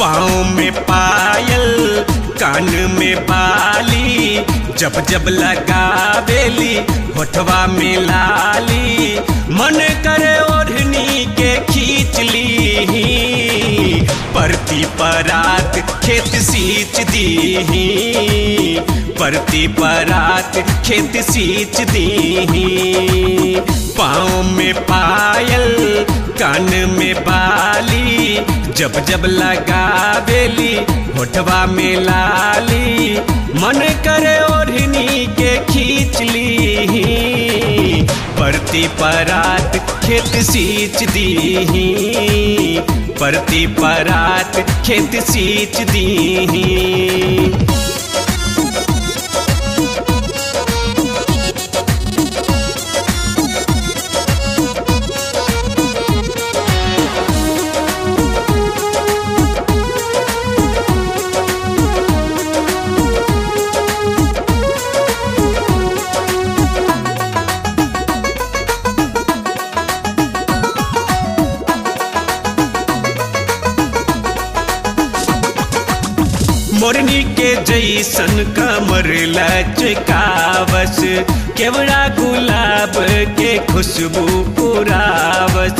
पाँव में पायल कान में बाली, जब जब लगावेली होठवा में लाली, मन करे ओढ़नी के खींच ली, परती परात खेत सींच दीही, परती परात खेत सींच दीही। पाँव में पायल कान में बाली, जब जब लगावेली होठवा में लाली, मन करे ओढ़नी के खींच ली, परती परात खेत सींच दीही, परती परात खेत सींच दीही। मोरनी के जैसन कमर लचकावस, केवड़ा गुलाब के खुशबू पुरावस।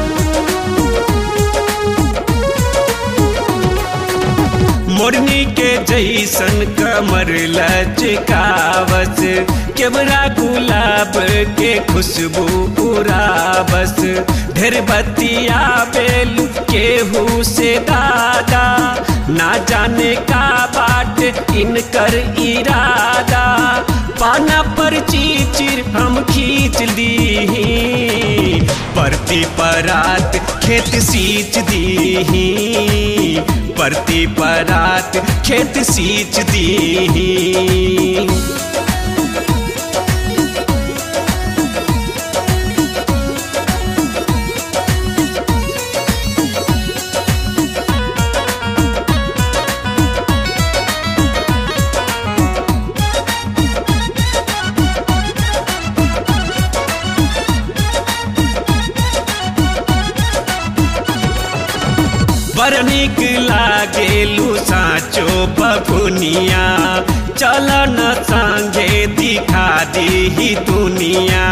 मोरनी के जैसन कमर लचकावस, केवड़ा गुलाब के खुशबू पुरावस। ढेर बतिया बेल केहू से दादा, ना जाने का बाट इनकर इरादा, पाना पर चीचिर हम खींच ली, परती परात खेत सींच दीही, परती परात खेत सींच दीही। बड़ नीक लागेलू साचो बबुनिया, चल न संगे दिखा दीही दुनिया।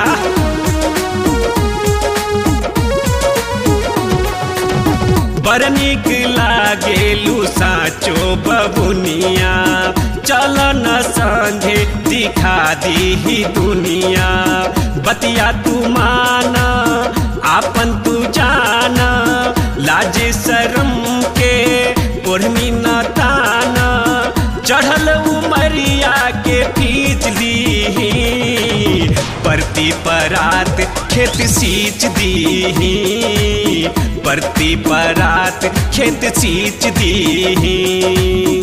बड़ नीक लागेलू साचो बबुनिया, चल न संगे दिखा दीही दुनिया। बतिया तू माना आपन तू जाना, लाज शर्म के ओढ़नी न ताना, चढ़ल उमरिया के पीच ली, परती परात खेत सींच दीही, परती परात खेत सींच दीही।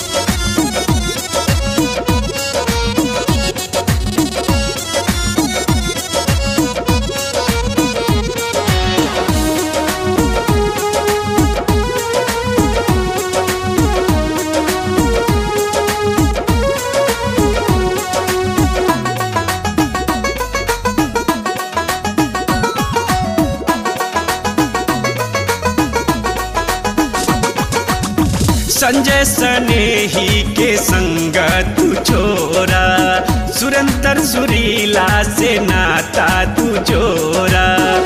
संजय स्नेही के संग तू छोरा, सुरंतर सुरीला से नाता तू जोरा।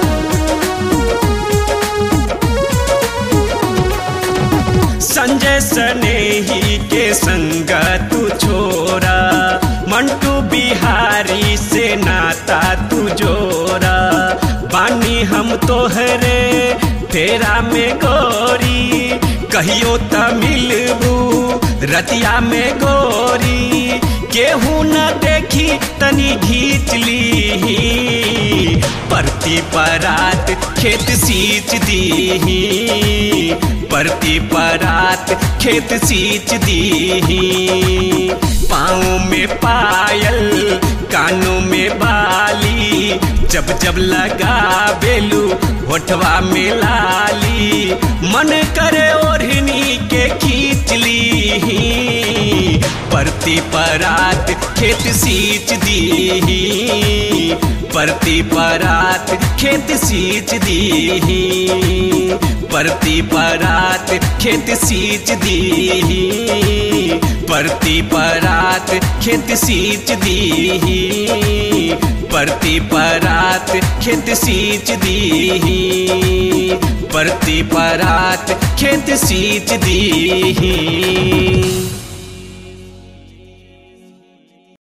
संजय स्नेही के संग तू छोरा, मंटू बिहारी से नाता तू जोरा। बानी हम तोहरे फेरा में गोरी, कहियो त मिलबू रतिया में गोरी, केहू न देखी तनी घींच ली, परती परात खेत सींच दीही, परती परात खेत सींच दीही। पाँव में पायल कानों में बाली, जब जब लगावेलू होठवा में लाली, मन करे ओढ़नी के खींच ली, परती परात खेत सींच दीही, परती परात खेत सींच दीही, परती परात खेत सींच दीही, परती परात खेत सींच दीही, परती परात खेत सींच दीही, परती परात खेत सींच दीही।